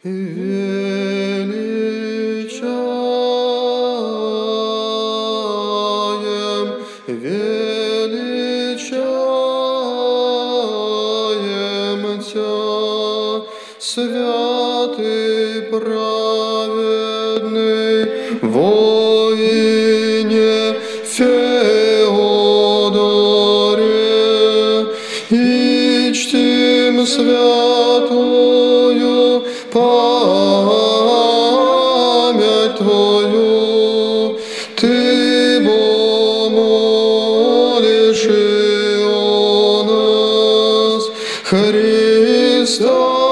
И величаем Тя, святый, праведный, воине Феодоре, и чтим святую память Твою. Ты бо молишь и о нас, Христа